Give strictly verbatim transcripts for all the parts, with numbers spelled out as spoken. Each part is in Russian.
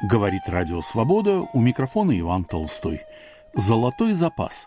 Говорит Радио Свобода, у микрофона Иван Толстой. Золотой запас.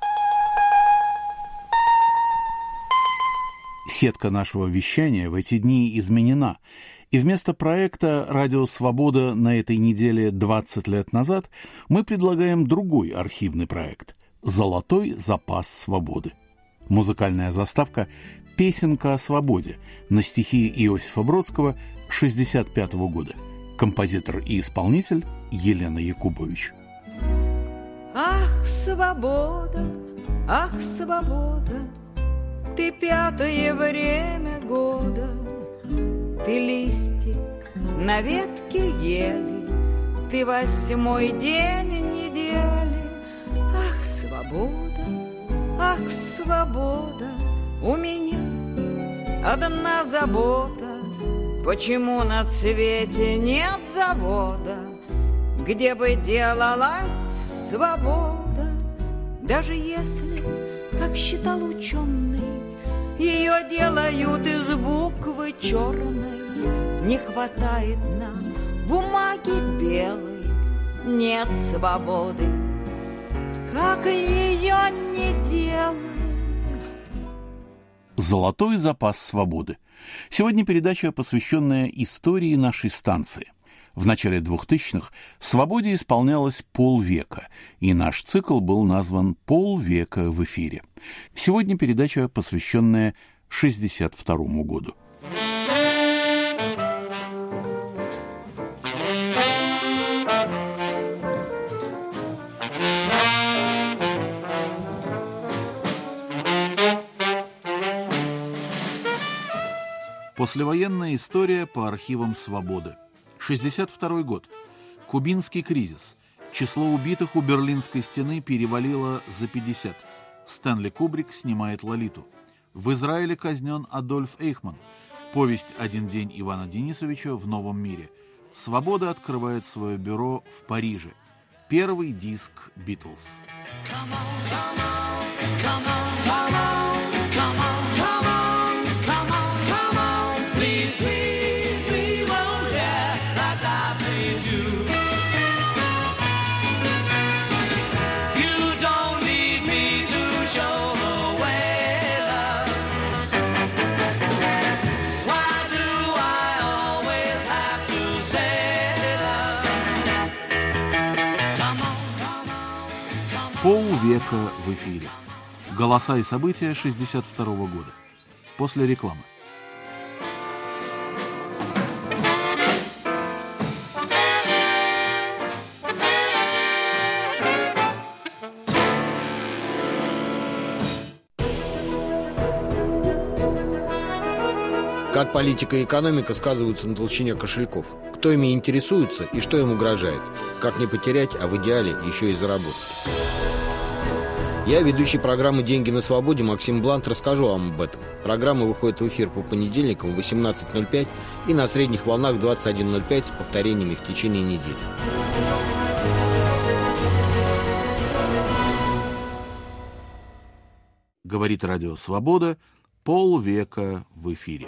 Сетка нашего вещания в эти дни изменена, и вместо проекта «Радио Свобода» на этой неделе двадцать лет назад мы предлагаем другой архивный проект «Золотой запас свободы». Музыкальная заставка «Песенка о свободе» на стихи Иосифа Бродского шестьдесят пятого года. Композитор и исполнитель Елена Якубович. Ах, свобода, ах, свобода, ты пятое время года, ты листик на ветке ели, ты восьмой день недели. Ах, свобода, ах, свобода, у меня одна забота. Почему на свете нет завода, где бы делалась свобода? Даже если, как считал ученый, ее делают из буквы черной, не хватает нам бумаги белой, нет свободы, как ее не делай. Золотой запас свободы. Сегодня передача, посвященная истории нашей станции. В начале двухтысячных «Свободе» исполнялось полвека, и наш цикл был назван «Полвека в эфире». Сегодня передача, посвященная шестьдесят второму году. Послевоенная история по архивам «Свободы». шестьдесят второй год. Кубинский кризис. Число убитых у Берлинской стены перевалило за пятьдесят. Стэнли Кубрик снимает «Лолиту». В Израиле казнен Адольф Эйхман. Повесть «Один день» Ивана Денисовича в новом мире. «Свобода» открывает свое бюро в Париже. Первый диск «Битлз». Полвека в эфире. Голоса и события шестьдесят второго года. После рекламы. Как политика и экономика сказываются на толщине кошельков? Кто ими интересуется и что им угрожает? Как не потерять, а в идеале еще и заработать? Я, ведущий программы «Деньги на свободе» Максим Блант, расскажу вам об этом. Программа выходит в эфир по понедельникам в восемнадцать ноль пять и на средних волнах в двадцать один ноль пять с повторениями в течение недели. Говорит Радио Свобода. Полвека в эфире.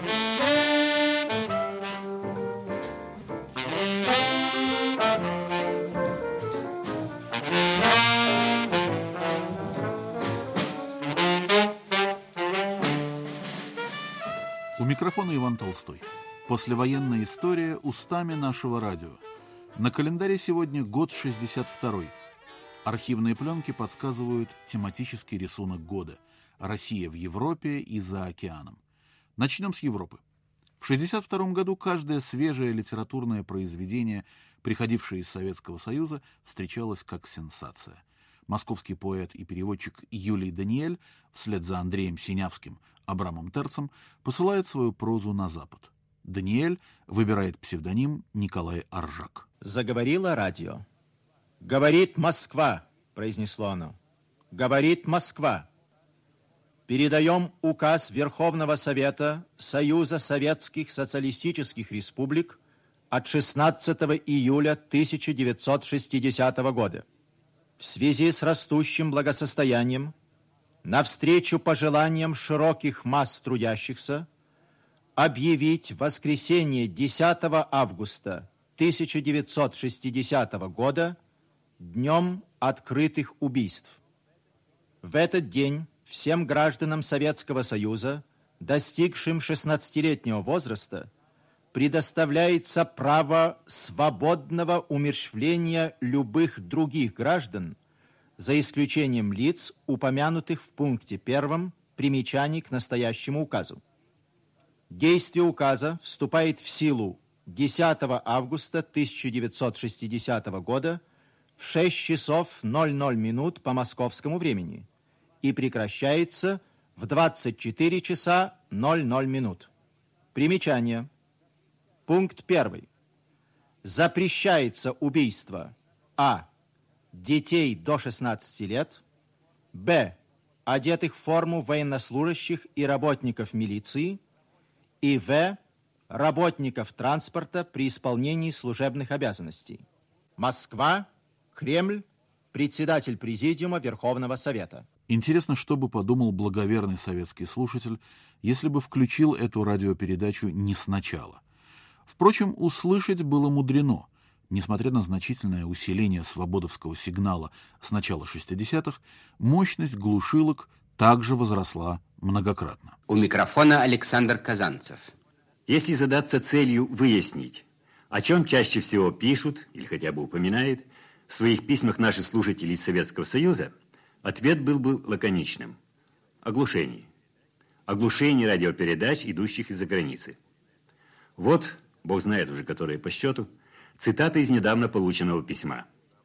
У микрофона Иван Толстой. Послевоенная история устами нашего радио. На календаре сегодня год шестьдесят второй. Архивные пленки подсказывают тематический рисунок года. Россия в Европе и за океаном. Начнем с Европы. В шестьдесят втором году каждое свежее литературное произведение, приходившее из Советского Союза, встречалось как сенсация. Московский поэт и переводчик Юлий Даниэль вслед за Андреем Синявским, Абрамом Терцем посылает свою прозу на Запад. Даниэль выбирает псевдоним Николай Оржак. Заговорило радио. «Говорит Москва», — произнесло оно. «Говорит Москва. Передаем указ Верховного Совета Союза Советских Социалистических Республик от шестнадцатого июля тысяча девятьсот шестидесятого года. В связи с растущим благосостоянием, навстречу пожеланиям широких масс трудящихся, объявить в воскресенье десятого августа тысяча девятьсот шестидесятого года днем открытых убийств. В этот день всем гражданам Советского Союза, достигшим шестнадцатилетнего возраста, предоставляется право свободного умерщвления любых других граждан, за исключением лиц, упомянутых в пункте первом примечаний к настоящему указу. Действие указа вступает в силу десятого августа тысяча девятьсот шестидесятого года в шесть часов ноль ноль минут по московскому времени и прекращается в двадцать четыре часа ноль ноль минут. Примечание. Пункт первый. Запрещается убийство а. детей до шестнадцати лет, б. одетых в форму военнослужащих и работников милиции, и в. работников транспорта при исполнении служебных обязанностей. Москва, Кремль, председатель Президиума Верховного Совета. Интересно, что бы подумал благоверный советский слушатель, если бы включил эту радиопередачу не сначала. Впрочем, услышать было мудрено. Несмотря на значительное усиление свободовского сигнала с начала шестидесятых, мощность глушилок также возросла многократно. У микрофона Александр Казанцев. Если задаться целью выяснить, о чем чаще всего пишут или хотя бы упоминают в своих письмах наши слушатели из Советского Союза, ответ был бы лаконичным. Оглушение. Оглушение радиопередач, идущих из-за границы. Вот, Бог знает уже, которые по счету, цитата из недавно полученного письма.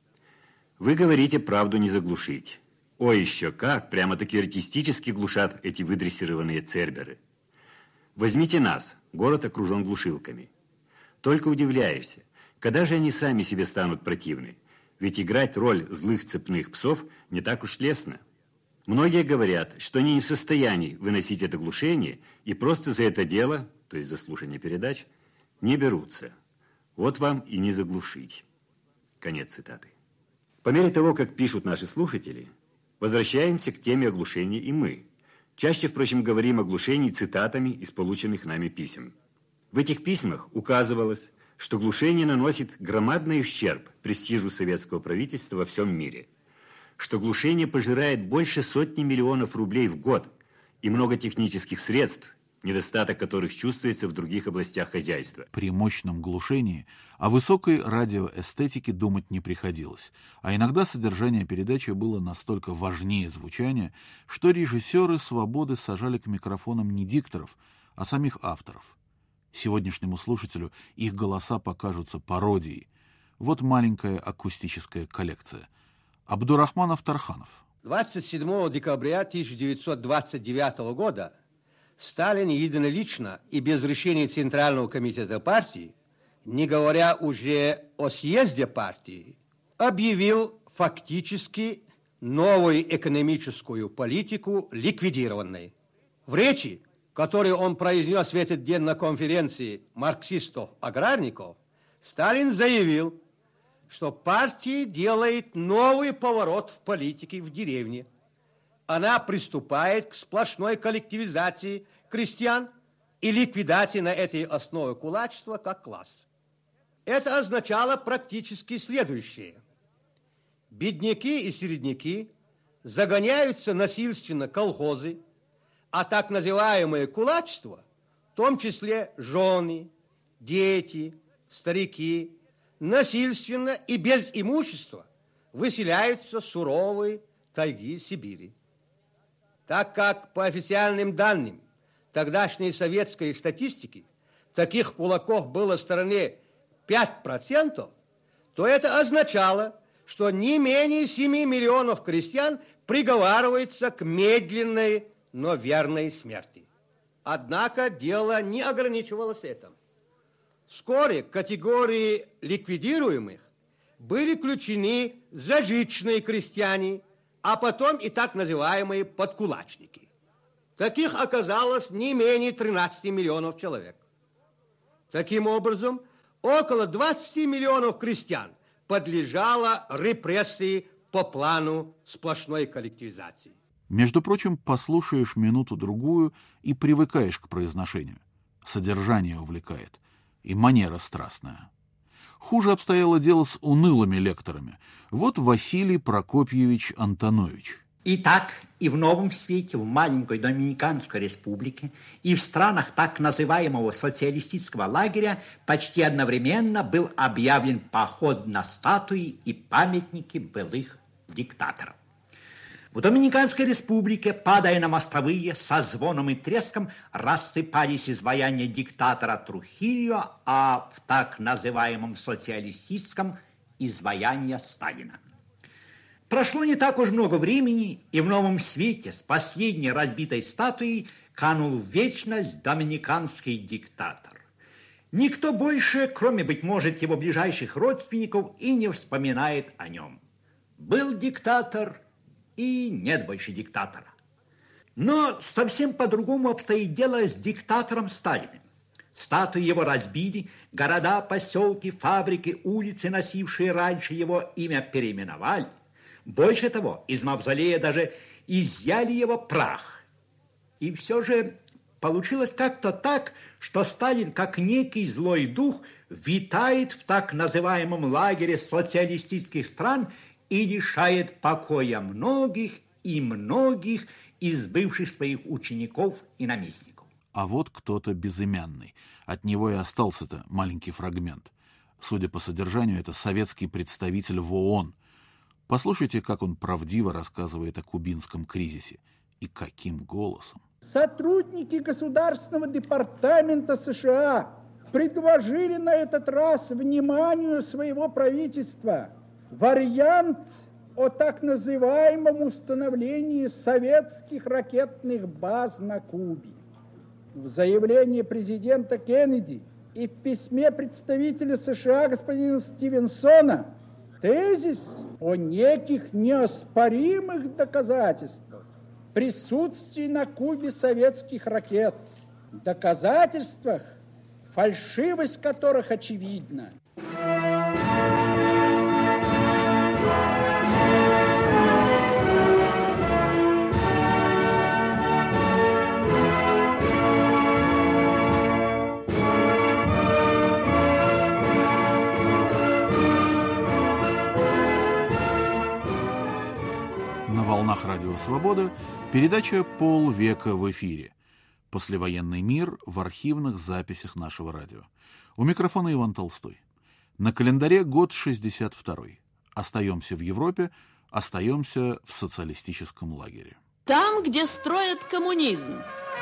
«Вы говорите, правду не заглушить. Ой, еще как, прямо-таки артистически глушат эти выдрессированные церберы. Возьмите нас, город окружен глушилками. Только удивляешься, когда же они сами себе станут противны? Ведь играть роль злых цепных псов не так уж лестно. Многие говорят, что они не в состоянии выносить это глушение и просто за это дело, то есть за слушание передач, не берутся. Вот вам и не заглушить». Конец цитаты. По мере того, как пишут наши слушатели, возвращаемся к теме оглушения и мы. Чаще, впрочем, говорим о глушении цитатами из полученных нами писем. В этих письмах указывалось, что глушение наносит громадный ущерб престижу советского правительства во всем мире, что глушение пожирает больше сотни миллионов рублей в год и много технических средств, недостаток которых чувствуется в других областях хозяйства. При мощном глушении о высокой радиоэстетике думать не приходилось, а иногда содержание передачи было настолько важнее звучания, что режиссеры «Свободы» сажали к микрофонам не дикторов, а самих авторов. Сегодняшнему слушателю их голоса покажутся пародией. Вот маленькая акустическая коллекция. Абдурахманов Тарханов. двадцать седьмого декабря тысяча девятьсот двадцать девятого года Сталин единолично и без решения Центрального комитета партии, не говоря уже о съезде партии, объявил фактически новую экономическую политику ликвидированной. В речи, которую он произнес в этот день на конференции марксистов-аграрников, Сталин заявил, что партия делает новый поворот в политике в деревне. Она приступает к сплошной коллективизации крестьян и ликвидации на этой основе кулачества как класс. Это означало практически следующее. Бедняки и середняки загоняются насильственно колхозы, а так называемое кулачество, в том числе жены, дети, старики, насильственно и без имущества выселяются в суровые тайги Сибири. Так как по официальным данным тогдашней советской статистики таких кулаков было в стране пять процентов, то это означало, что не менее семи миллионов крестьян приговариваются к медленной, но верной смерти. Однако дело не ограничивалось этим. Вскоре к категории ликвидируемых были включены зажиточные крестьяне, а потом и так называемые подкулачники. Таких оказалось не менее тринадцати миллионов человек. Таким образом, около двадцати миллионов крестьян подлежало репрессии по плану сплошной коллективизации. Между прочим, послушаешь минуту-другую и привыкаешь к произношению. Содержание увлекает, и манера страстная. Хуже обстояло дело с унылыми лекторами. Вот Василий Прокопьевич Антонович. Итак, и в Новом Свете, в маленькой Доминиканской республике, и в странах так называемого социалистического лагеря почти одновременно был объявлен поход на статуи и памятники былых диктаторов. В Доминиканской республике, падая на мостовые, со звоном и треском рассыпались изваяния диктатора Трухильо, а в так называемом социалистическом изваяния Сталина. Прошло не так уж много времени, и в Новом Свете с последней разбитой статуей канул в вечность доминиканский диктатор. Никто больше, кроме, быть может, его ближайших родственников, и не вспоминает о нем. Был диктатор, и нет больше диктатора. Но совсем по-другому обстоит дело с диктатором Сталиным. Статуи его разбили, города, поселки, фабрики, улицы, носившие раньше его имя, переименовали. Больше того, из мавзолея даже изъяли его прах. И все же получилось как-то так, что Сталин, как некий злой дух, витает в так называемом лагере социалистических стран и лишает покоя многих и многих из бывших своих учеников и наместников. А вот кто-то безымянный. От него и остался-то маленький фрагмент. Судя по содержанию, это советский представитель в ООН. Послушайте, как он правдиво рассказывает о кубинском кризисе. И каким голосом. Сотрудники Государственного департамента США предложили на этот раз вниманию своего правительства вариант о так называемом установлении советских ракетных баз на Кубе. В заявлении президента Кеннеди и в письме представителя США господина Стивенсона тезис о неких неоспоримых доказательствах присутствия на Кубе советских ракет, доказательствах, фальшивость которых очевидна. На волнах Радио Свобода передача «Полвека в эфире». Послевоенный мир в архивных записях нашего радио. У микрофона Иван Толстой. На календаре год шестьдесят второй. Остаемся в Европе, остаемся в социалистическом лагере. Там, где строят коммунизм.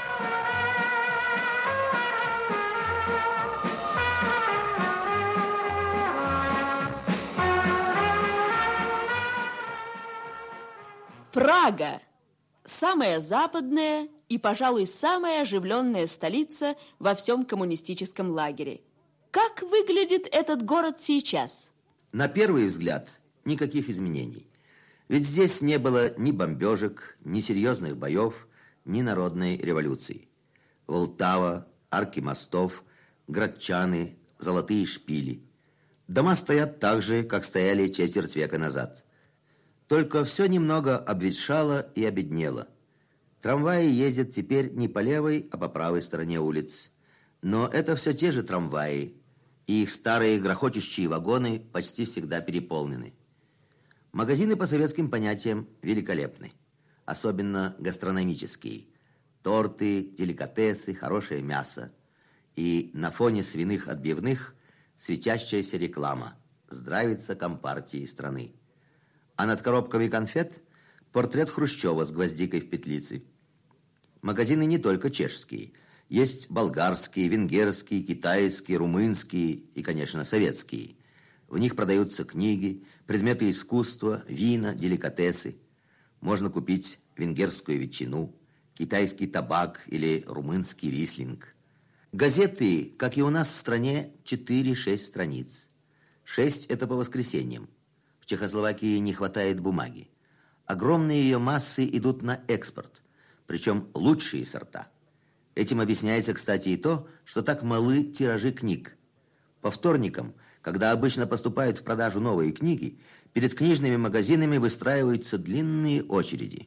Прага – самая западная и, пожалуй, самая оживленная столица во всем коммунистическом лагере. Как выглядит этот город сейчас? На первый взгляд, никаких изменений. Ведь здесь не было ни бомбежек, ни серьезных боев, ни народной революции. Волтава, арки мостов, градчаны, золотые шпили. Дома стоят так же, как стояли четверть века назад. Только все немного обветшало и обеднело. Трамваи ездят теперь не по левой, а по правой стороне улиц. Но это все те же трамваи, и их старые грохочущие вагоны почти всегда переполнены. Магазины по советским понятиям великолепны, особенно гастрономические. Торты, деликатесы, хорошее мясо. И на фоне свиных отбивных светящаяся реклама «Здравица Компартии страны». А над коробками конфет портрет Хрущева с гвоздикой в петлице. Магазины не только чешские. Есть болгарские, венгерские, китайские, румынские и, конечно, советские. В них продаются книги, предметы искусства, вина, деликатесы. Можно купить венгерскую ветчину, китайский табак или румынский рислинг. Газеты, как и у нас в стране, четыре-шесть страниц. Шесть – это по воскресеньям. В Чехословакии не хватает бумаги. Огромные ее массы идут на экспорт, причем лучшие сорта. Этим объясняется, кстати, и то, что так малы тиражи книг. По вторникам, когда обычно поступают в продажу новые книги, перед книжными магазинами выстраиваются длинные очереди.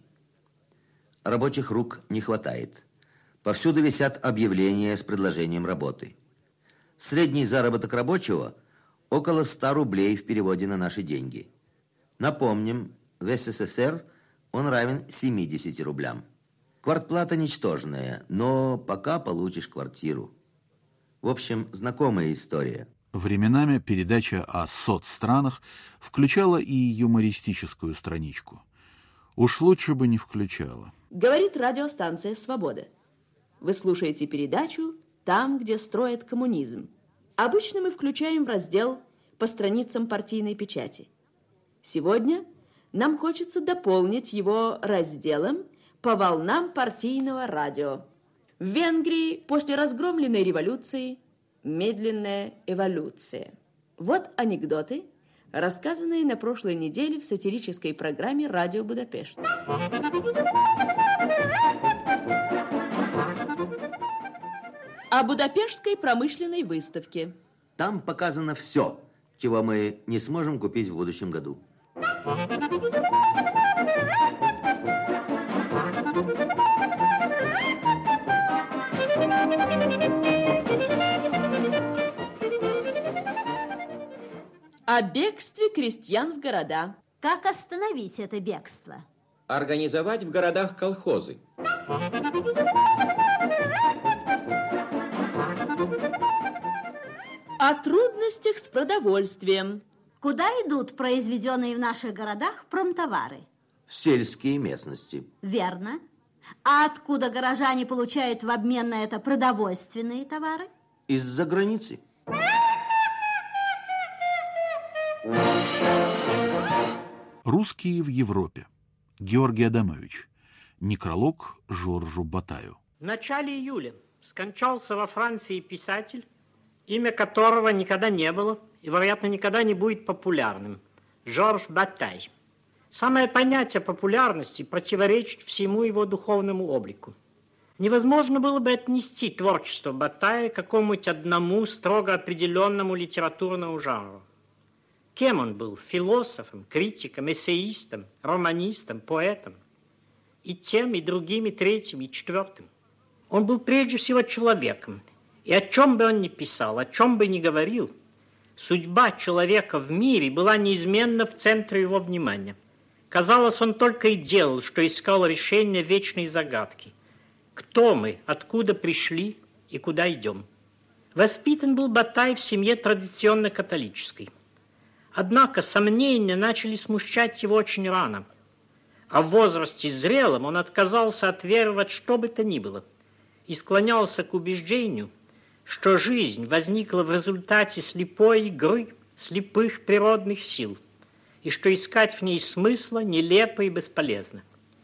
Рабочих рук не хватает. Повсюду висят объявления с предложением работы. Средний заработок рабочего – около ста рублей в переводе на наши деньги. Напомним, в СССР он равен семидесяти рублям. Квартплата ничтожная, но пока получишь квартиру. В общем, знакомая история. Временами передача о соцстранах включала и юмористическую страничку. Уж лучше бы не включала. Говорит радиостанция «Свобода». Вы слушаете передачу «Там, где строят коммунизм». Обычно мы включаем раздел по страницам партийной печати. Сегодня нам хочется дополнить его разделом по волнам партийного радио. В Венгрии после разгромленной революции медленная эволюция. Вот анекдоты, рассказанные на прошлой неделе в сатирической программе «Радио Будапешт». О Будапештской промышленной выставке. Там показано все, чего мы не сможем купить в будущем году. О бегстве крестьян в города. Как остановить это бегство? Организовать в городах колхозы. О трудностях с продовольствием. Куда идут произведенные в наших городах промтовары? В сельские местности. Верно. А откуда горожане получают в обмен на это продовольственные товары? Из-за границы. Русские в Европе. Георгий Адамович. Некролог Жоржу Батаю. В начале июля скончался во Франции писатель, имя которого никогда не было и, вероятно, никогда не будет популярным. Жорж Батай. Самое понятие популярности противоречит всему его духовному облику. Невозможно было бы отнести творчество Батая к какому-нибудь одному строго определенному литературному жанру. Кем он был? Философом, критиком, эссеистом, романистом, поэтом. И тем, и другим, и третьим, и четвертым. Он был прежде всего человеком. И о чем бы он ни писал, о чем бы ни говорил, судьба человека в мире была неизменно в центре его внимания. Казалось, он только и делал, что искал решение вечной загадки. Кто мы, откуда пришли и куда идем? Воспитан был Батай в семье традиционно католической. Однако сомнения начали смущать его очень рано. А в возрасте зрелом он отказался от веры во что бы то ни было и склонялся к убеждению, что жизнь возникла в результате слепой игры слепых природных сил, и что искать в ней смысла нелепо и бесполезно.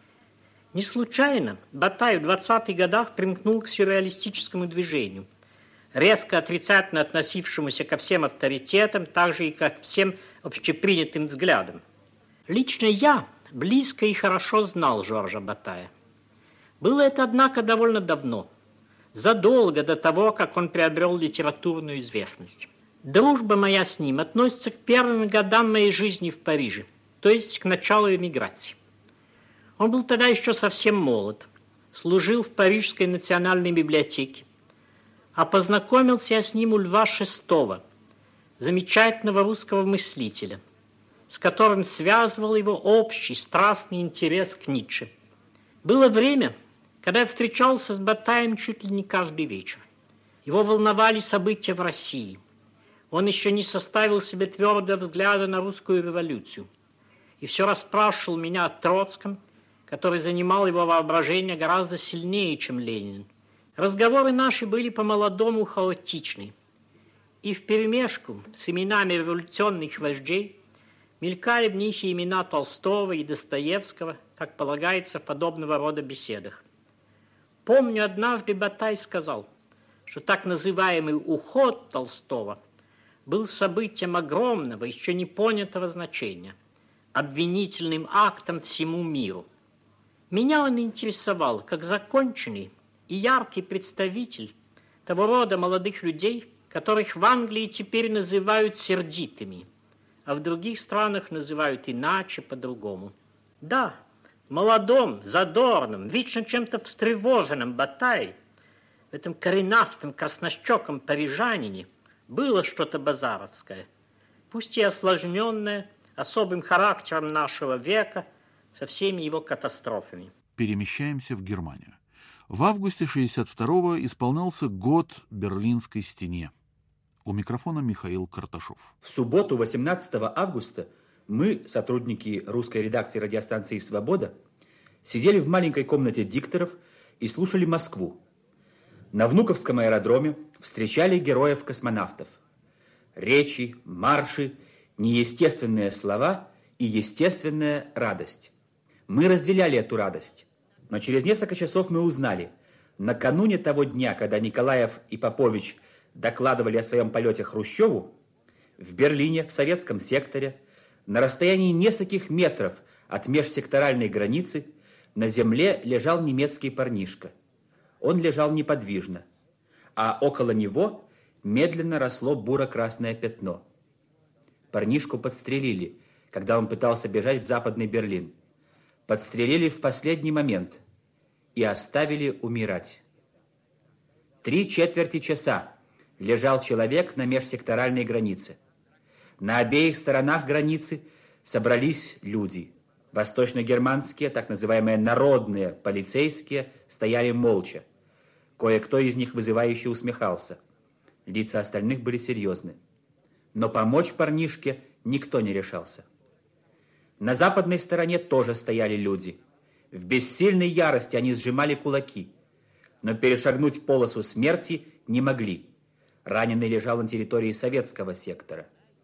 Не случайно Батай в двадцатых годах примкнул к сюрреалистическому движению, резко отрицательно относившемуся ко всем авторитетам, так же и ко всем общепринятым взглядам. Лично я близко и хорошо знал Жоржа Батая. Было это, однако, довольно давно, задолго до того, как он приобрел литературную известность. Дружба моя с ним относится к первым годам моей жизни в Париже, то есть к началу эмиграции. Он был тогда еще совсем молод, служил в Парижской национальной библиотеке, а познакомился я с ним у Льва Шестого, замечательного русского мыслителя, с которым связывал его общий страстный интерес к Ницше. Было время, когда я встречался с Батаем чуть ли не каждый вечер. Его волновали события в России. Он еще не составил себе твердого взгляда на русскую революцию и все расспрашивал меня о Троцком, который занимал его воображение гораздо сильнее, чем Ленин. Разговоры наши были по-молодому хаотичны, и вперемешку с именами революционных вождей мелькали в них и имена Толстого и Достоевского, как полагается в подобного рода беседах. Помню, однажды Батай сказал, что так называемый уход Толстого был событием огромного, еще не понятого значения, обвинительным актом всему миру. Меня он интересовал как законченный и яркий представитель того рода молодых людей, которых в Англии теперь называют сердитыми, а в других странах называют иначе, по-другому. Да, в молодом, задорном, вечно чем-то встревоженном Батае, в этом коренастом, краснощеком парижанине было что-то базаровское. пусть и осложненное особым характером нашего века, со всеми его катастрофами. Перемещаемся в Германию. В августе шестьдесят второго исполнялся год Берлинской стене. У микрофона Михаил Карташов. В субботу, восемнадцатого августа, мы, сотрудники русской редакции радиостанции «Свобода», сидели в маленькой комнате дикторов и слушали Москву. На Внуковском аэродроме встречали героев-космонавтов. Речи, марши, неестественные слова и естественная радость. Мы разделяли эту радость. Но через несколько часов мы узнали, накануне того дня, когда Николаев и Попович докладывали о своем полете Хрущеву, в Берлине, в советском секторе, на расстоянии нескольких метров от межсекторальной границы, на земле лежал немецкий парнишка. Он лежал неподвижно, а около него медленно росло буро-красное пятно. Парнишку подстрелили, когда он пытался бежать в Западный Берлин. Подстрелили в последний момент и оставили умирать. Три четверти часа лежал человек на межсекторальной границе. На обеих сторонах границы собрались люди. Восточно-германские, так называемые народные полицейские, стояли молча. Кое-кто из них вызывающе усмехался. Лица остальных были серьезны. Но помочь парнишке никто не решался. На западной стороне тоже стояли люди. В бессильной ярости они сжимали кулаки, но перешагнуть полосу смерти не могли. Раненый лежал на территории советского сектора.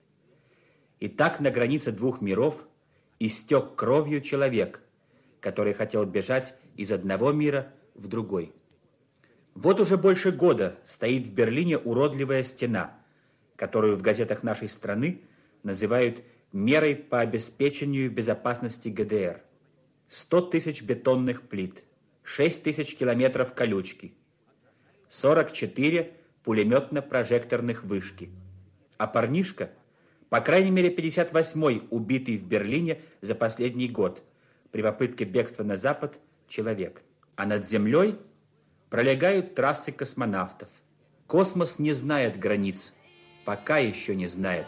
И так на границе двух миров истек кровью человек, который хотел бежать из одного мира в другой. Вот уже больше года стоит в Берлине уродливая стена, которую в газетах нашей страны называют мерой по обеспечению безопасности ГДР. сто тысяч бетонных плит, шесть тысяч километров колючки, сорок четыре пулеметно-прожекторных вышки. А парнишка, по крайней мере пятьдесят восьмой убитый в Берлине за последний год при попытке бегства на запад человек. А над землей пролегают трассы космонавтов. Космос не знает границ, пока еще не знает.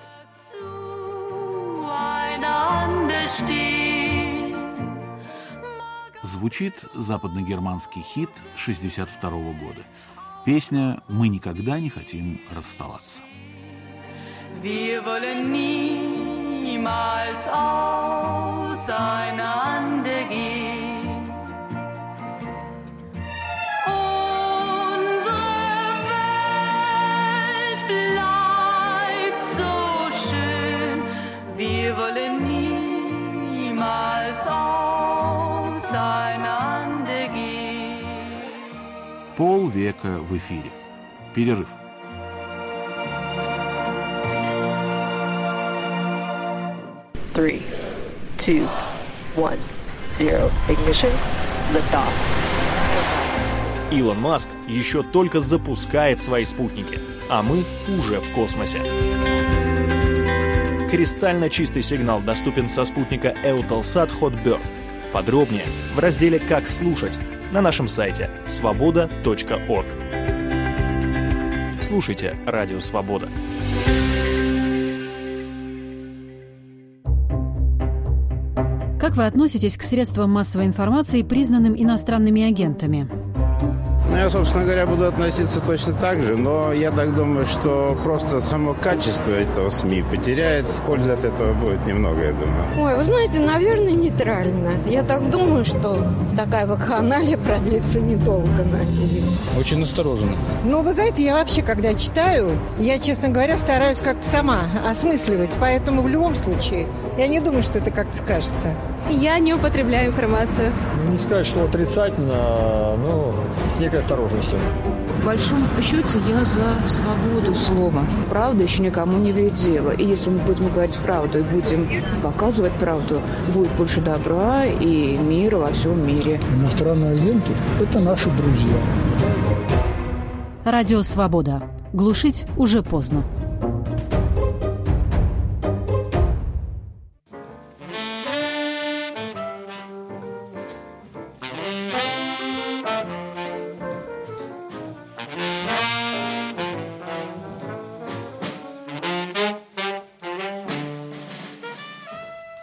Звучит западногерманский хит шестьдесят второго года. Песня «Мы никогда не хотим расставаться». Wir wollen niemals auseinandergehen. Unsere Welt bleibt so schön. Wir wollen niemals auseinandergehen. Полвека в эфире. Перерыв. Three, two, one, zero. Ignition. Liftoff. Илон Маск еще только запускает свои спутники, а мы уже в космосе. Кристально чистый сигнал доступен со спутника Eutelsat Hotbird. Подробнее в разделе «Как слушать» на нашем сайте свобода точка орг. Слушайте Радио Свобода. Как вы относитесь к средствам массовой информации, признанным иностранными агентами? Ну, я, собственно говоря, буду относиться точно так же, но я так думаю, что просто само качество этого СМИ потеряет. Пользы от этого будет немного, я думаю. Ой, вы знаете, наверное, нейтрально. Я так думаю, что такая вакханалия продлится недолго, надеюсь. Очень настороженно. Ну, вы знаете, я вообще, когда читаю, я, честно говоря, стараюсь как-то сама осмысливать, поэтому в любом случае я не думаю, что это как-то скажется. Я не употребляю информацию. Не сказать, что отрицательно, но с некой осторожностью. В большом счете я за свободу слова. Правда еще никому не ведет дело. И если мы будем говорить правду и будем показывать правду, будет больше добра и мира во всем мире. Иностранные агенты – это наши друзья. Радио Свобода. Глушить уже поздно.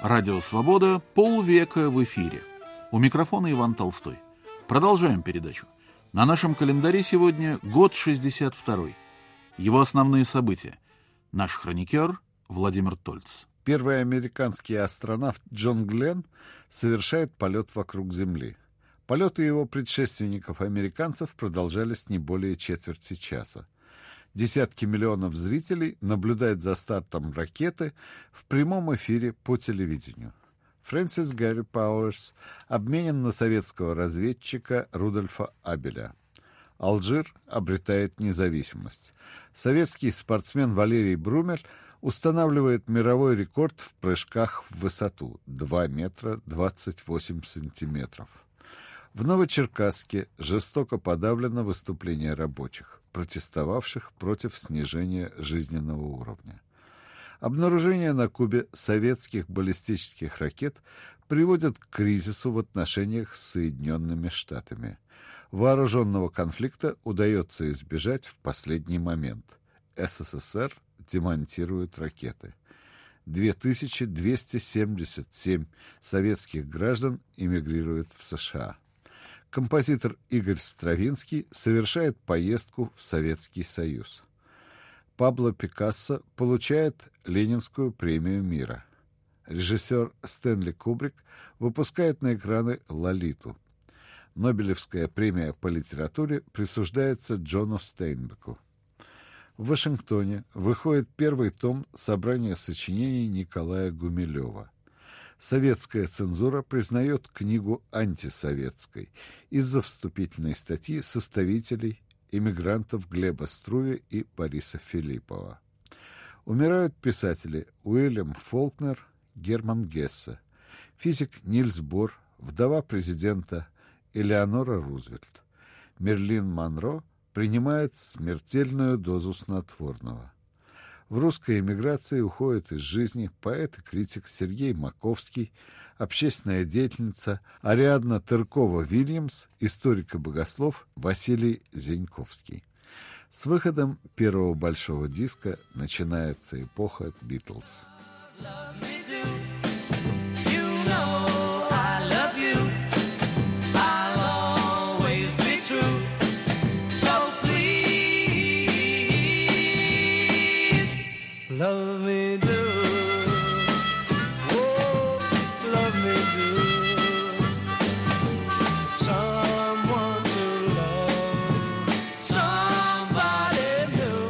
Радио «Свобода» полвека в эфире. У микрофона Иван Толстой. Продолжаем передачу. На нашем календаре сегодня год шестьдесят второй. Его основные события. Наш хроникер Владимир Тольц. Первый американский астронавт Джон Гленн совершает полет вокруг Земли. Полеты его предшественников-американцев продолжались не более четверти часа. Десятки миллионов зрителей наблюдают за стартом ракеты в прямом эфире по телевидению. Фрэнсис Гарри Пауэрс обменен на советского разведчика Рудольфа Абеля. Алжир обретает независимость. Советский спортсмен Валерий Брумель устанавливает мировой рекорд в прыжках в высоту — два метра двадцать восемь сантиметров. В Новочеркасске жестоко подавлено выступление рабочих, протестовавших против снижения жизненного уровня. Обнаружение на Кубе советских баллистических ракет приводит к кризису в отношениях с Соединенными Штатами. Вооруженного конфликта удается избежать в последний момент. СССР демонтирует ракеты. две тысячи двести семьдесят семь советских граждан эмигрируют в США. Композитор Игорь Стравинский совершает поездку в Советский Союз. Пабло Пикассо получает Ленинскую премию мира. Режиссер Стэнли Кубрик выпускает на экраны «Лолиту». Нобелевская премия по литературе присуждается Джону Стейнбеку. В Вашингтоне выходит первый том собрания сочинений Николая Гумилева. Советская цензура признает книгу антисоветской из-за вступительной статьи составителей эмигрантов Глеба Струя и Бориса Филиппова. Умирают писатели Уильям Фолкнер, Герман Гессе, физик Нильс Бор, вдова президента Элеонора Рузвельт. Мерлин Монро принимает смертельную дозу снотворного. В русской эмиграции уходит из жизни поэт и критик Сергей Маковский, общественная деятельница Ариадна Тыркова-Вильямс, историк и богослов Василий Зеньковский. С выходом первого большого диска начинается эпоха «Битлз». Love me do, oh, love me do. Someone to love, somebody new.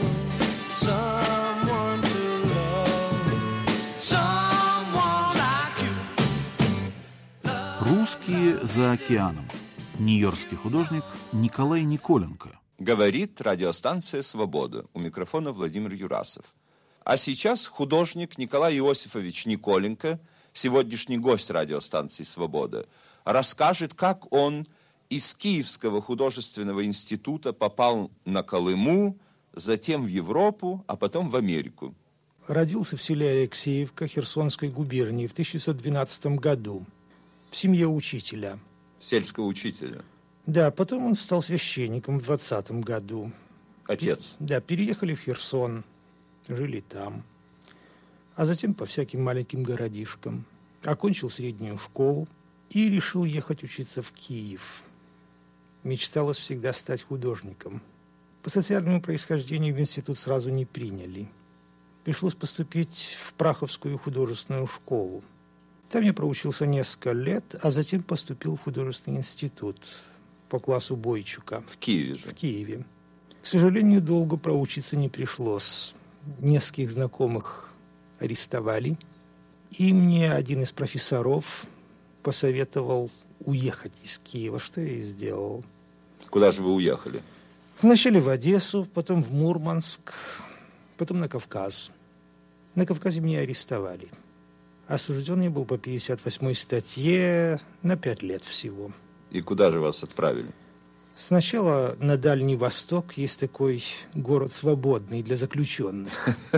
Someone to love, someone like you. Русские за океаном. Нью-Йоркский художник Николай Николенко. Говорит радиостанция «Свобода». У микрофона Владимир Юрасов. А сейчас художник Николай Иосифович Николенко, сегодняшний гость радиостанции «Свобода», расскажет, как он из Киевского художественного института попал на Колыму, затем в Европу, а потом в Америку. Родился в селе Алексеевка Херсонской губернии в тысяча девятьсот двенадцатом году в семье учителя. Сельского учителя. Да, потом он стал священником в двадцатом году. Отец. Да, переехали в Херсон. Жили там, а затем по всяким маленьким городишкам. Окончил среднюю школу и решил ехать учиться в Киев. Мечталось всегда стать художником. По социальному происхождению в институт сразу не приняли. Пришлось поступить в Праховскую художественную школу. Там я проучился несколько лет, а затем поступил в художественный институт по классу Бойчука. В Киеве же? В Киеве. К сожалению, долго проучиться не пришлось. Нескольких знакомых арестовали, и мне один из профессоров посоветовал уехать из Киева, что я и сделал. Куда же вы уехали? Вначале в Одессу, потом в Мурманск, потом на Кавказ. На Кавказе меня арестовали. Осужден я был по пятьдесят восьмой статье на пять лет всего. И куда же вас отправили? Сначала на Дальний Восток, есть такой город свободный для заключенных.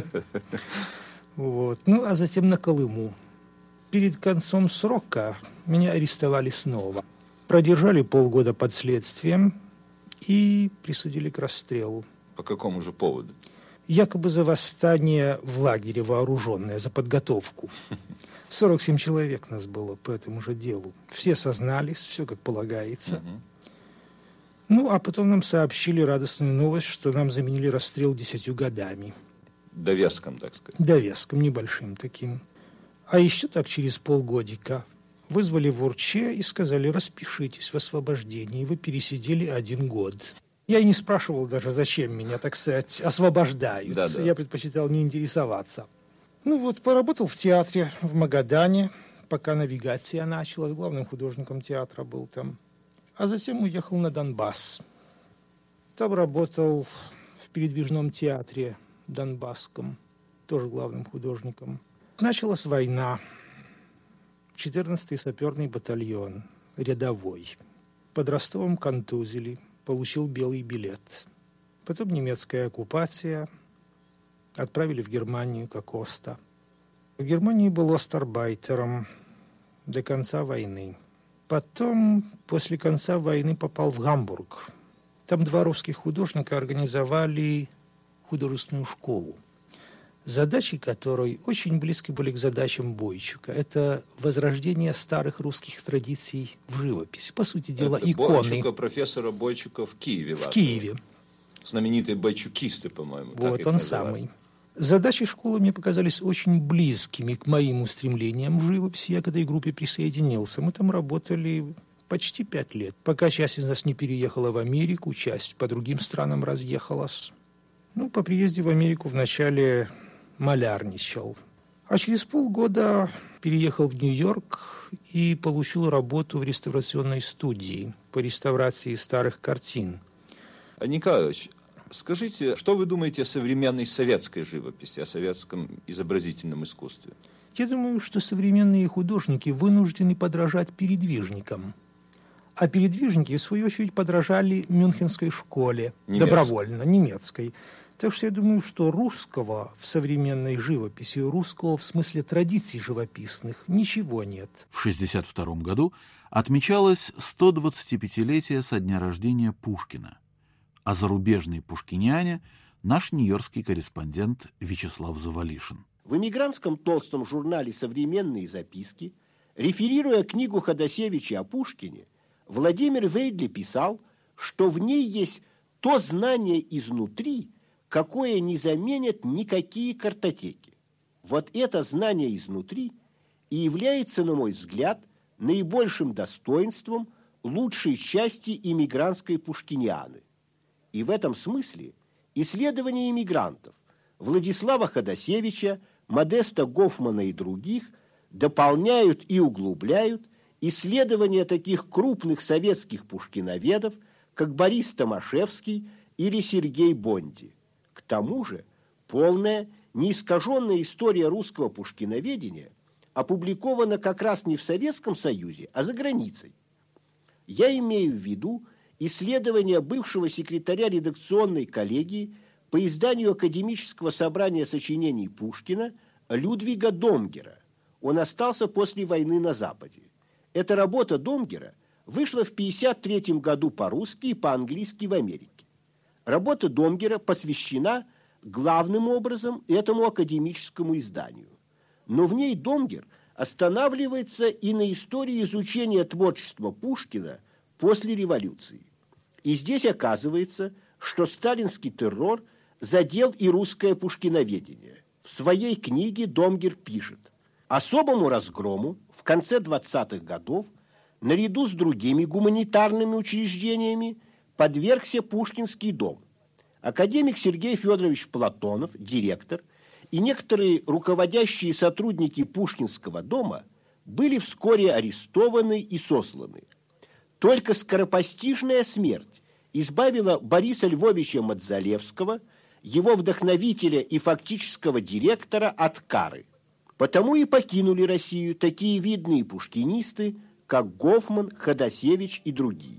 Вот. Ну, а затем на Колыму. Перед концом срока меня арестовали снова. Продержали полгода под следствием и присудили к расстрелу. По какому же поводу? якобы за восстание в лагере вооруженное, за подготовку. сорок семь человек нас было по этому же делу. Все сознались, все как полагается. Угу. Ну, а потом нам сообщили радостную новость, что нам заменили расстрел десятью годами. Довеском, так сказать. Довеском, небольшим таким. А еще так через полгодика вызвали в УРЧЭ и сказали: распишитесь в освобождении. Вы пересидели один год. Я и не спрашивал даже, зачем меня, так сказать, освобождают. Да, да. Я предпочитал не интересоваться. Ну вот, поработал в театре в Магадане, пока навигация началась. Главным художником театра был там. А затем уехал на Донбасс. Там работал в передвижном театре Донбасском, тоже главным художником. Началась война. четырнадцатый саперный батальон, рядовой. Под Ростовом контузили, получил белый билет. Потом немецкая оккупация. Отправили в Германию как оста. В Германии был остарбайтером до конца войны. Потом, после конца войны, попал в Гамбург. Там два русских художника организовали художественную школу, задачи которой очень близки были к задачам Бойчука. Это возрождение старых русских традиций в живописи. По сути дела, это иконы. Бойчука, профессора Бойчука в Киеве. В вашего. Киеве. Знаменитые бойчукисты, по-моему. Вот он самый. Задачи школы мне показались очень близкими к моим устремлениям в живописи. Я к этой группе присоединился. Мы там работали почти пять лет, пока часть из нас не переехала в Америку, часть по другим странам разъехалась. Ну, по приезде в Америку вначале малярничал. А через полгода переехал в Нью-Йорк и получил работу в реставрационной студии по реставрации старых картин. А, Николаевич, скажите, что вы думаете о современной советской живописи, о советском изобразительном искусстве? Я думаю, что современные художники вынуждены подражать передвижникам. А передвижники, в свою очередь, подражали Мюнхенской школе, немецкой. Добровольно, немецкой. Так что я думаю, что русского в современной живописи, русского в смысле традиций живописных, ничего нет. В шестьдесят втором году отмечалось сто двадцатипятилетие со дня рождения Пушкина. О зарубежной пушкиниане наш нью-йоркский корреспондент Вячеслав Завалишин. В эмигрантском толстом журнале «Современные записки», реферируя книгу Ходосевича о Пушкине, Владимир Вейдли писал, что в ней есть то знание изнутри, какое не заменят никакие картотеки. Вот это знание изнутри и является, на мой взгляд, наибольшим достоинством лучшей части иммигрантской пушкинианы. И в этом смысле исследования иммигрантов Владислава Ходосевича, Модеста Гофмана и других дополняют и углубляют исследования таких крупных советских пушкиноведов, как Борис Томашевский или Сергей Бонди. К тому же полная, неискаженная история русского пушкиноведения опубликована как раз не в Советском Союзе, а за границей. Я имею в виду исследования бывшего секретаря редакционной коллегии по изданию академического собрания сочинений Пушкина Людвига Домгера. Он остался после войны на Западе. Эта работа Домгера вышла в пятьдесят третьем году по-русски и по-английски в Америке. Работа Домгера посвящена главным образом этому академическому изданию. Но в ней Домгер останавливается и на истории изучения творчества Пушкина после революции. И здесь оказывается, что сталинский террор задел и русское пушкиноведение. В своей книге Домгер пишет: особому разгрому в конце двадцатых годов наряду с другими гуманитарными учреждениями подвергся Пушкинский дом. Академик Сергей Федорович Платонов, директор, и некоторые руководящие сотрудники Пушкинского дома были вскоре арестованы и сосланы. Только скоропостижная смерть избавила Бориса Львовича Мадзалевского, его вдохновителя и фактического директора, от кары. Потому и покинули Россию такие видные пушкинисты, как Гофман, Ходосевич и другие.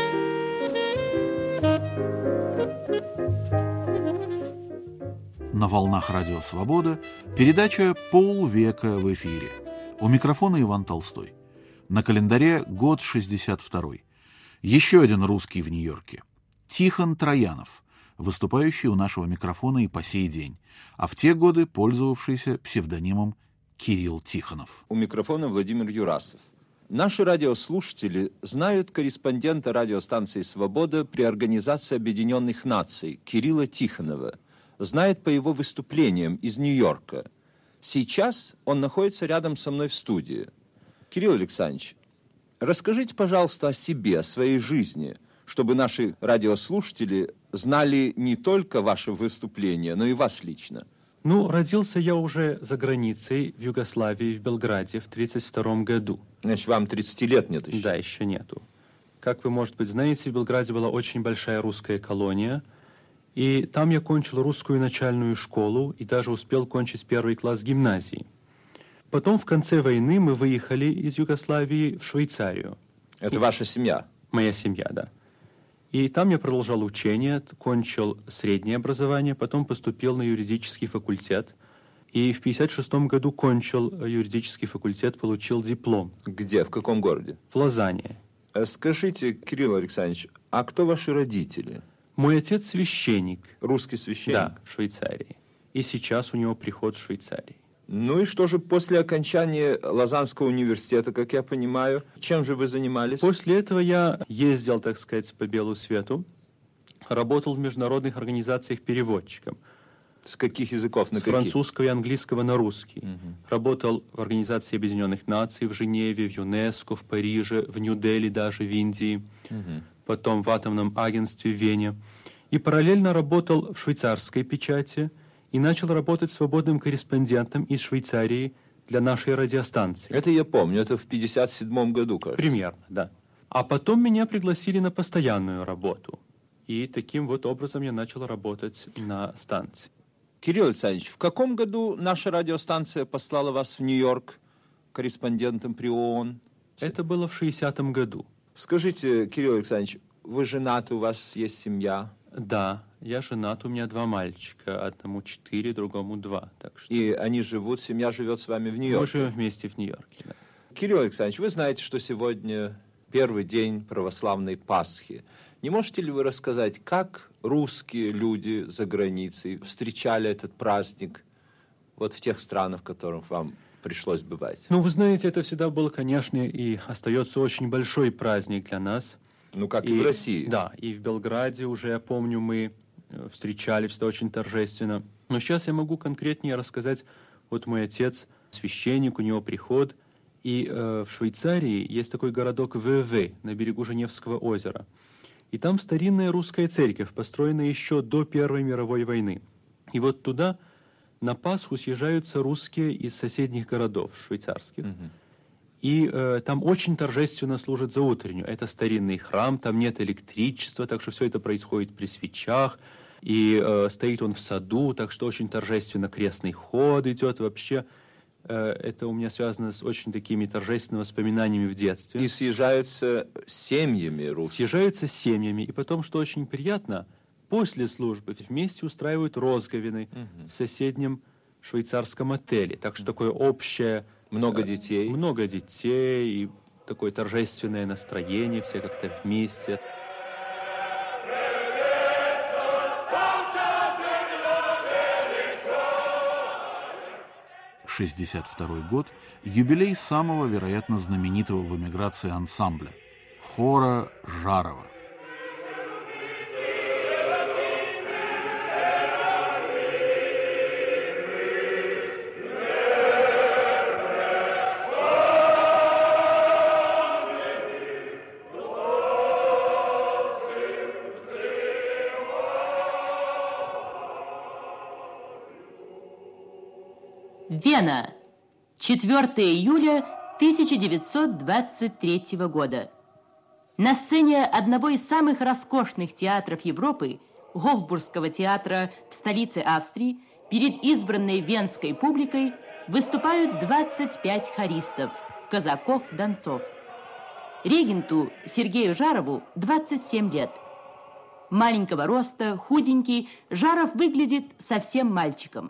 На волнах Радио Свобода передача «Полвека в эфире». У микрофона Иван Толстой. На календаре год шестьдесят второй. Еще один русский в Нью-Йорке. Тихон Троянов, выступающий у нашего микрофона и по сей день, а в те годы пользовавшийся псевдонимом Кирилл Тихонов. У микрофона Владимир Юрасов. Наши радиослушатели знают корреспондента радиостанции «Свобода» при Организации Объединенных Наций Кирилла Тихонова. Знает по его выступлениям из Нью-Йорка. Сейчас он находится рядом со мной в студии. Кирилл Александрович, расскажите, пожалуйста, о себе, о своей жизни, чтобы наши радиослушатели знали не только ваше выступление, но и вас лично. Ну, родился я уже за границей, в Югославии, в Белграде, в тридцать втором году. Значит, вам тридцати лет нет еще? Да, еще нету. Как вы, может быть, знаете, в Белграде была очень большая русская колония, и там я кончил русскую начальную школу и даже успел кончить первый класс гимназии. Потом в конце войны мы выехали из Югославии в Швейцарию. Это и... ваша семья? Моя семья, да. И там я продолжал учение, кончил среднее образование, потом поступил на юридический факультет. И в пятьдесят шестом году кончил юридический факультет, получил диплом. Где? В каком городе? В Лозанне. Скажите, Кирилл Александрович, а кто ваши родители? Мой отец священник. Русский священник? Да, в Швейцарии. И сейчас у него приход в Швейцарии. Ну и что же после окончания Лозаннского университета, как я понимаю, чем же вы занимались? После этого я ездил, так сказать, по белу свету, работал в международных организациях переводчиком. С каких языков на С каких? французского и английского на русский. Угу. Работал в Организации Объединенных Наций в Женеве, в ЮНЕСКО, в Париже, в Нью-Дели, даже в Индии. Угу. Потом в атомном агентстве в Вене. И параллельно работал в швейцарской печати и начал работать свободным корреспондентом из Швейцарии для нашей радиостанции. Это я помню, это в пятьдесят седьмом году, кажется. Примерно, да. А потом меня пригласили на постоянную работу. И таким вот образом я начал работать на станции. Кирилл Александрович, в каком году наша радиостанция послала вас в Нью-Йорк корреспондентом при ООН? Это было в шестидесятом году. Скажите, Кирилл Александрович, вы женаты, у вас есть семья? Да, я женат, у меня два мальчика, одному четыре, другому два. Так что... И они живут, семья живет с вами в Нью-Йорке? Мы живем вместе в Нью-Йорке, да. Кирилл Александрович, вы знаете, что сегодня первый день православной Пасхи. Не можете ли вы рассказать, как русские люди за границей встречали этот праздник вот в тех странах, в которых вам пришлось бывать? Ну, вы знаете, это всегда был, конечно, и остается очень большой праздник для нас. Ну, как и, и в России. Да, и в Белграде уже, я помню, мы встречали всегда очень торжественно. Но сейчас я могу конкретнее рассказать. Вот мой отец, священник, у него приход. И э, в Швейцарии есть такой городок Веве на берегу Женевского озера. И там старинная русская церковь, построенная еще до Первой мировой войны. И вот туда на Пасху съезжаются русские из соседних городов швейцарских. Угу. И э, там очень торжественно служат за утреннюю. Это старинный храм, там нет электричества, так что все это происходит при свечах. И э, стоит он в саду, так что очень торжественно крестный ход идет. Вообще э, это у меня связано с очень такими торжественными воспоминаниями в детстве. И съезжаются семьями русских. Съезжаются семьями. И потом, что очень приятно, после службы вместе устраивают розговины угу. в соседнем швейцарском отеле. Так что такое общее... Много детей. Много детей, и такое торжественное настроение, все как-то вместе. шестьдесят второй год – юбилей самого, вероятно, знаменитого в эмиграции ансамбля – хора Жарова. Вена. четвёртого июля тысяча девятьсот двадцать третьего года. На сцене одного из самых роскошных театров Европы, Гофбургского театра в столице Австрии, перед избранной венской публикой выступают двадцать пять хористов, казаков-донцов. Регенту Сергею Жарову двадцать семь лет. маленького роста, худенький, Жаров выглядит совсем мальчиком.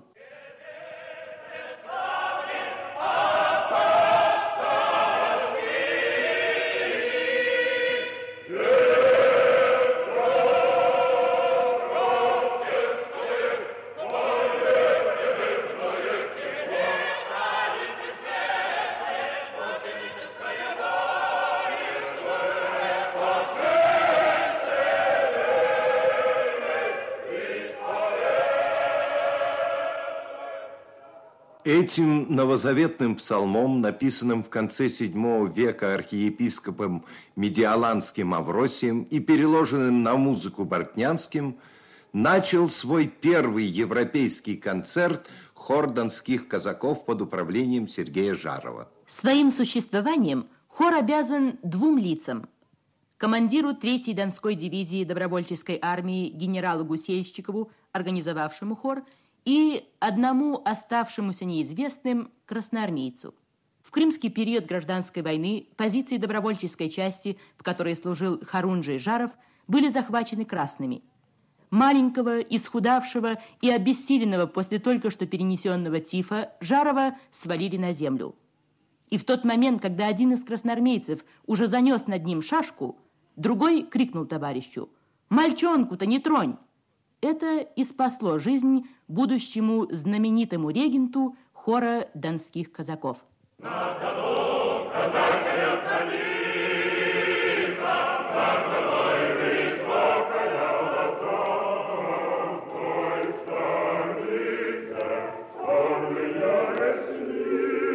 Этим новозаветным псалмом, написанным в конце седьмого века архиепископом Медиаланским Авросием и переложенным на музыку Бортнянским, начал свой первый европейский концерт хор донских казаков под управлением Сергея Жарова. Своим существованием хор обязан двум лицам. Командиру третьей Донской дивизии добровольческой армии генералу Гусельщикову, организовавшему хор, и одному оставшемуся неизвестным красноармейцу. В крымский период гражданской войны позиции добровольческой части, в которой служил Харунжий Жаров, были захвачены красными. Маленького, исхудавшего и обессиленного после только что перенесенного тифа Жарова свалили на землю. И в тот момент, когда один из красноармейцев уже занес над ним шашку, другой крикнул товарищу: «Мальчонку-то не тронь!» Это и спасло жизнь будущему знаменитому регенту хора донских казаков. На Дону казачья станица, над головой высокая лоза, в той станице черная ресница.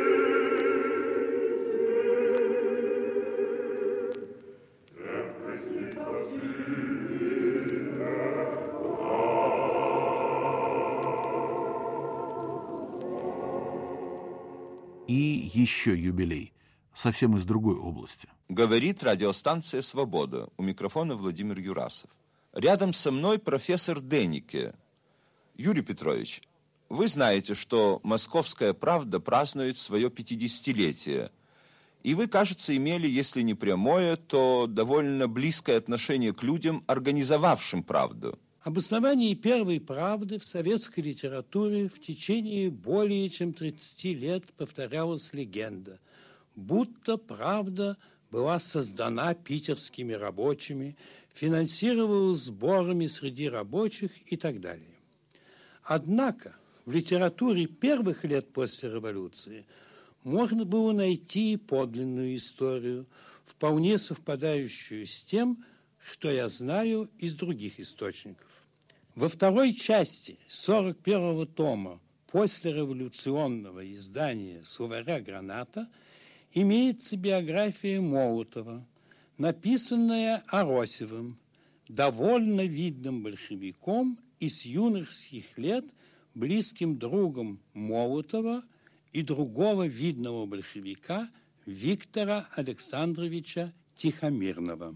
И еще юбилей, совсем из другой области. Говорит радиостанция «Свобода». У микрофона Владимир Юрасов. Рядом со мной профессор Денике. Юрий Петрович, вы знаете, что «Московская правда» празднует свое пятидесятилетие. И вы, кажется, имели, если не прямое, то довольно близкое отношение к людям, организовавшим «Правду». Об основании первой правды в советской литературе в течение более чем тридцати лет повторялась легенда, будто правда была создана питерскими рабочими, финансировалась сборами среди рабочих и так далее. Однако в литературе первых лет после революции можно было найти подлинную историю, вполне совпадающую с тем, что я знаю из других источников. Во второй части сорок первого тома послереволюционного издания «Словаря Граната» имеется биография Молотова, написанная Аросевым, довольно видным большевиком и с юношеских лет близким другом Молотова и другого видного большевика Виктора Александровича Тихомирного.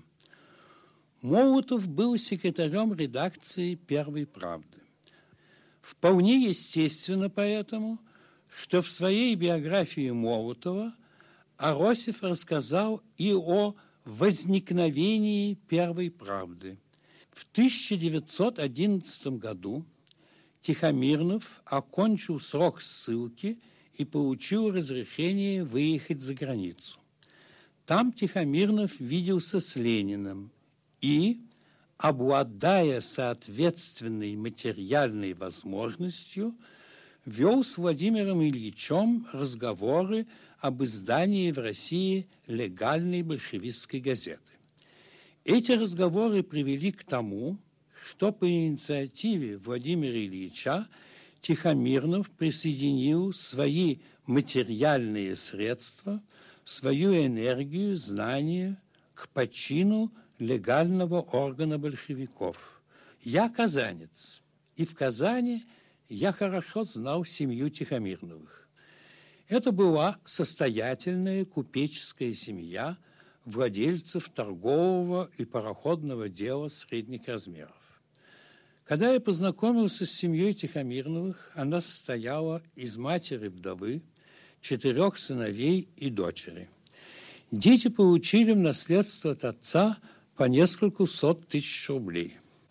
Молотов был секретарем редакции «Первой правды». Вполне естественно поэтому, что в своей биографии Молотова Аросев рассказал и о возникновении «Первой правды». В тысяча девятьсот одиннадцатом году Тихомирнов окончил срок ссылки и получил разрешение выехать за границу. Там Тихомиров виделся с Лениным и, обладая соответственной материальной возможностью, вел с Владимиром Ильичем разговоры об издании в России легальной большевистской газеты. Эти разговоры привели к тому, что по инициативе Владимира Ильича Тихомиров присоединил свои материальные средства, свою энергию, знания к почину легального органа большевиков. Я казанец, и в Казани я хорошо знал семью Тихомировых. Это была состоятельная купеческая семья владельцев торгового и пароходного дела средних размеров. Когда я познакомился с семьей Тихомировых, она состояла из матери-вдовы, четырех сыновей и дочери. Дети получили в наследство от отца по несколько сот тысяч рублей.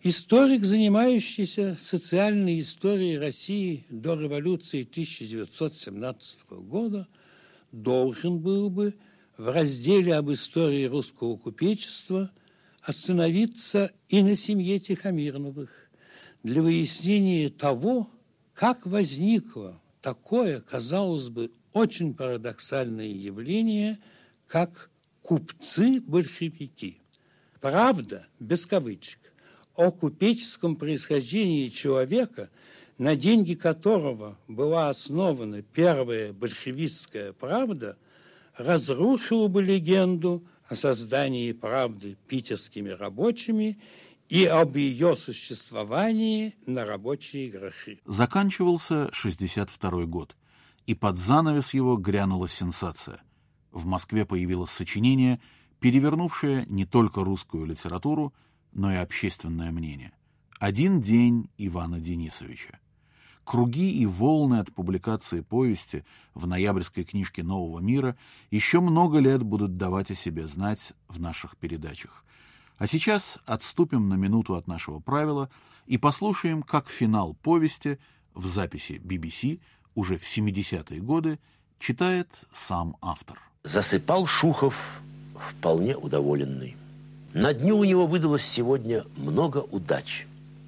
Историк, занимающийся социальной историей России до революции тысяча девятьсот семнадцатого года, должен был бы в разделе об истории русского купечества остановиться и на семье Тихомировых для выяснения того, как возникло такое, казалось бы, очень парадоксальное явление, как купцы-большевики. Правда, без кавычек, о купеческом происхождении человека, на деньги которого была основана первая большевистская правда, разрушила бы легенду о создании правды питерскими рабочими и об ее существовании на рабочие гроши. Заканчивался шестьдесят второй год, и под занавес его грянула сенсация. В Москве появилось сочинение, перевернувшее не только русскую литературу, но и общественное мнение. «Один день Ивана Денисовича». Круги и волны от публикации повести в ноябрьской книжке «Нового мира» еще много лет будут давать о себе знать в наших передачах. А сейчас отступим на минуту от нашего правила и послушаем, как финал повести в записи би би си уже в семидесятые годы читает сам автор. Засыпал Шухов вполне удоволенный. На дню у него выдалось сегодня много удач.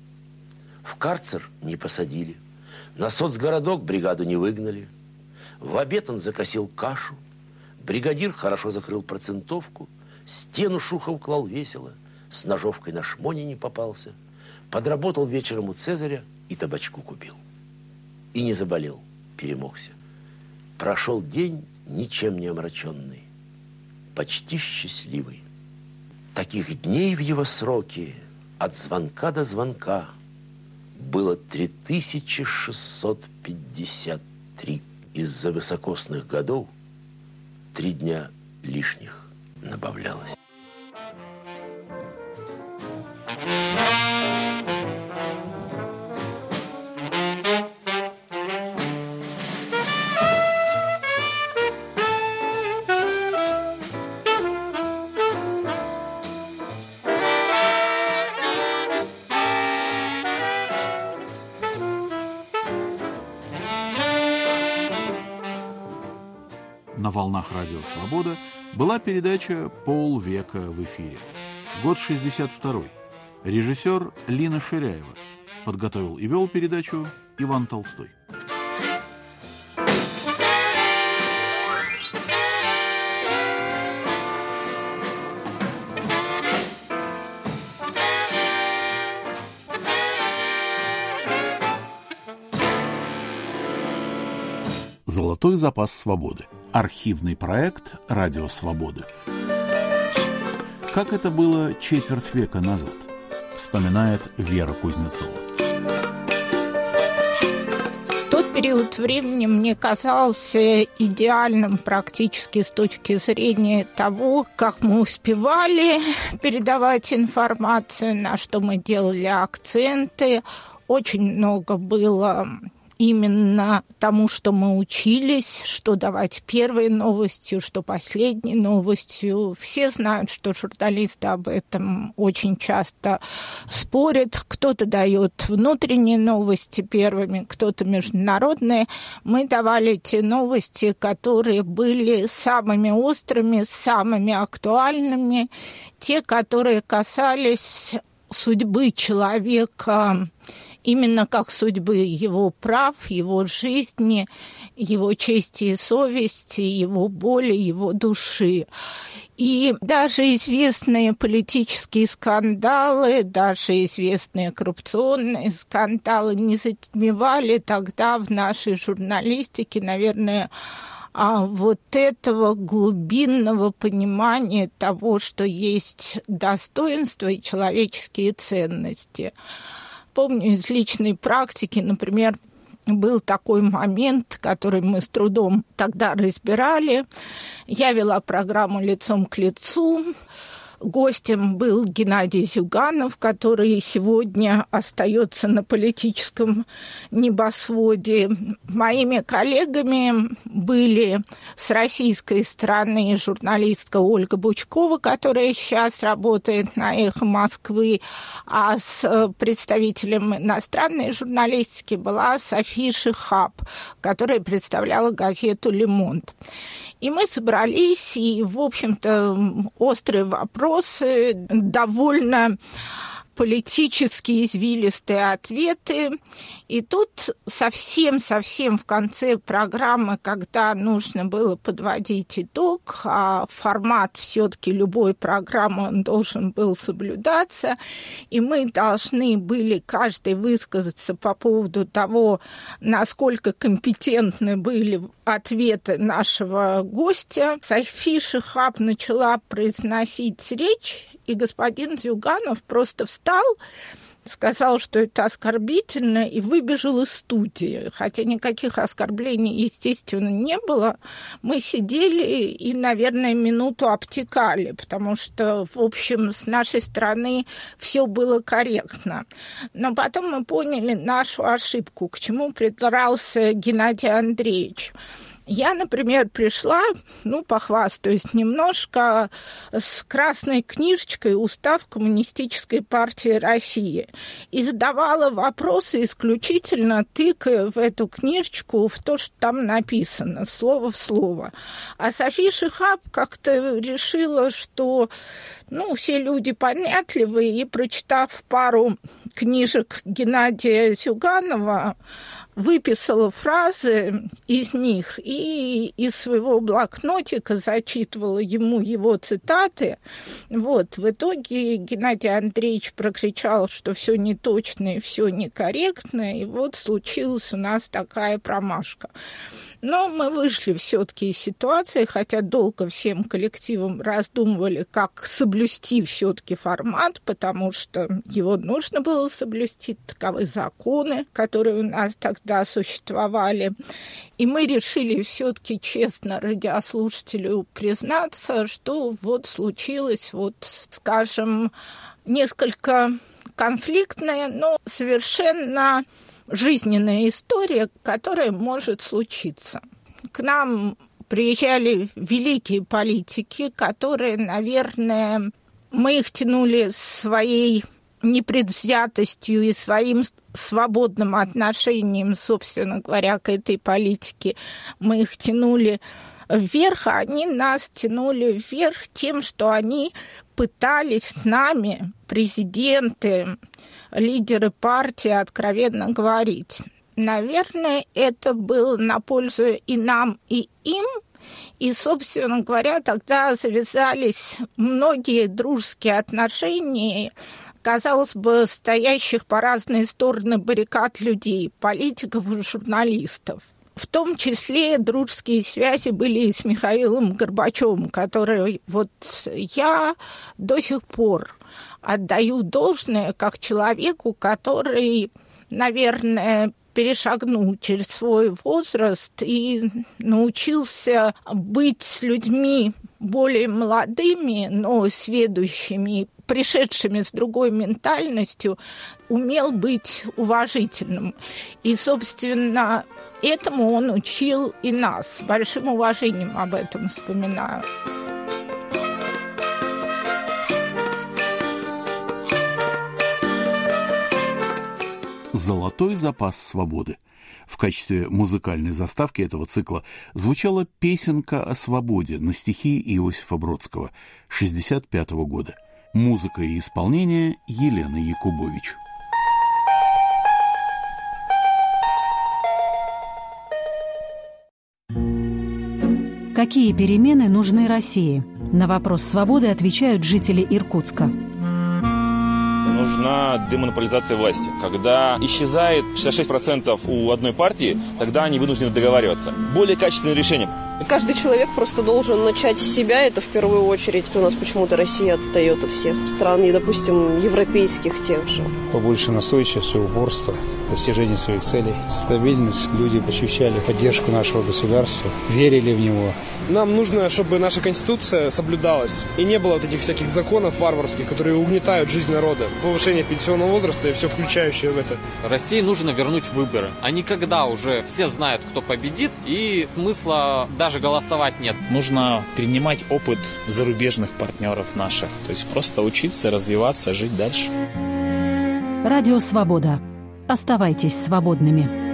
В карцер не посадили, на соцгородок бригаду не выгнали, в обед он закосил кашу, бригадир хорошо закрыл процентовку, стену Шухов клал весело, с ножовкой на шмоне не попался, подработал вечером у Цезаря и табачку купил. И не заболел, перемогся. Прошел день ничем не омраченный, почти счастливый. Таких дней в его сроке от звонка до звонка было три тысячи шестьсот пятьдесят три. Из-за высокосных годов три дня лишних набавлялось. На волнах Радио Свобода была передача «Полвека в эфире». Год шестьдесят второй. Режиссер Лина Ширяева. Подготовил и вел передачу Иван Толстой. Золотой запас свободы. Архивный проект «Радио Свобода». Как это было четверть века назад, вспоминает Вера Кузнецова. Тот период времени мне казался идеальным практически с точки зрения того, как мы успевали передавать информацию, на что мы делали акценты. Очень много было именно тому, что мы учились, что давать первой новостью, что последней новостью. Все знают, что журналисты об этом очень часто спорят. Кто-то дает внутренние новости первыми, кто-то международные. Мы давали те новости, которые были самыми острыми, самыми актуальными, те, которые касались судьбы человека, именно как судьбы его прав, его жизни, его чести и совести, его боли, его души. И даже известные политические скандалы, даже известные коррупционные скандалы не затмевали тогда в нашей журналистике, наверное, вот этого глубинного понимания того, что есть достоинство и человеческие ценности. Помню из личной практики, например, был такой момент, который мы с трудом тогда разбирали. Я вела программу «Лицом к лицу». Гостем был Геннадий Зюганов, который сегодня остается на политическом небосводе. Моими коллегами были с российской стороны журналистка Ольга Бучкова, которая сейчас работает на «Эхо Москвы», а с представителем иностранной журналистики была София Шихаб, которая представляла газету «Le Monde». И мы собрались, и, в общем-то, острые вопросы, довольно политические извилистые ответы. И тут совсем-совсем в конце программы, когда нужно было подводить итог, а формат все-таки любой программы он должен был соблюдаться, и мы должны были каждый высказаться по поводу того, насколько компетентны были ответы нашего гостя. София Шихаб начала произносить речь, и господин Зюганов просто встал, сказал, что это оскорбительно, и выбежал из студии. Хотя никаких оскорблений, естественно, не было. Мы сидели и, наверное, минуту обтекали, потому что, в общем, с нашей стороны все было корректно. Но потом мы поняли нашу ошибку, к чему придрался Геннадий Андреевич. Я, например, пришла, ну, похвастаюсь немножко, с красной книжечкой «Устав Коммунистической партии России» и задавала вопросы исключительно тыкая в эту книжечку в то, что там написано, слово в слово. А София Шихаб как-то решила, что, ну, все люди понятливые, и, прочитав пару книжек Геннадия Зюганова, выписала фразы из них и из своего блокнотика зачитывала ему его цитаты. Вот. В итоге Геннадий Андреевич прокричал, что все неточно и все некорректно, и вот случилась у нас такая промашка. Но мы вышли все-таки из ситуации, хотя долго всем коллективом раздумывали, как соблюсти все-таки формат, потому что его нужно было соблюсти, таковы законы, которые у нас тогда существовали. И мы решили все-таки честно радиослушателю признаться, что вот случилось, вот, скажем, несколько конфликтная, но совершенно жизненная история, которая может случиться. К нам приезжали великие политики, которые, наверное, мы их тянули своей непредвзятостью и своим свободным отношением, собственно говоря, к этой политике. Мы их тянули вверх, а они нас тянули вверх тем, что они пытались с нами, президенты, лидеры партии, откровенно говорить. Наверное, это было на пользу и нам, и им. И, собственно говоря, тогда завязались многие дружеские отношения, казалось бы, стоящих по разные стороны баррикад людей, политиков и журналистов. В том числе дружеские связи были и с Михаилом Горбачевым, который вот я до сих пор отдаю должное как человеку, который, наверное, перешагнул через свой возраст и научился быть с людьми более молодыми, но сведущими, пришедшими с другой ментальностью, умел быть уважительным. И, собственно, этому он учил и нас. С большим уважением об этом вспоминаю. «Золотой запас свободы». В качестве музыкальной заставки этого цикла звучала песенка о свободе на стихи Иосифа Бродского шестьдесят пятого года. Музыка и исполнение Елены Якубович. Какие перемены нужны России? На вопрос свободы отвечают жители Иркутска. Нужна демонополизация власти. Когда исчезает шестьдесят шесть процентов у одной партии, тогда они вынуждены договариваться. Более качественное решение. Каждый человек просто должен начать с себя, это в первую очередь. У нас почему-то Россия отстает от всех стран, и, допустим, европейских тех же. Побольше настойчивости, упорства, достижения своих целей, стабильность. Люди ощущали поддержку нашего государства, верили в него. Нам нужно, чтобы наша Конституция соблюдалась. И не было вот этих всяких законов варварских, которые угнетают жизнь народа. Повышение пенсионного возраста и все включающее в это. России нужно вернуть выборы. А не когда уже все знают, кто победит, и смысла даже голосовать нет. Нужно перенимать опыт зарубежных партнеров наших. То есть просто учиться, развиваться, жить дальше. Радио «Свобода». Оставайтесь свободными.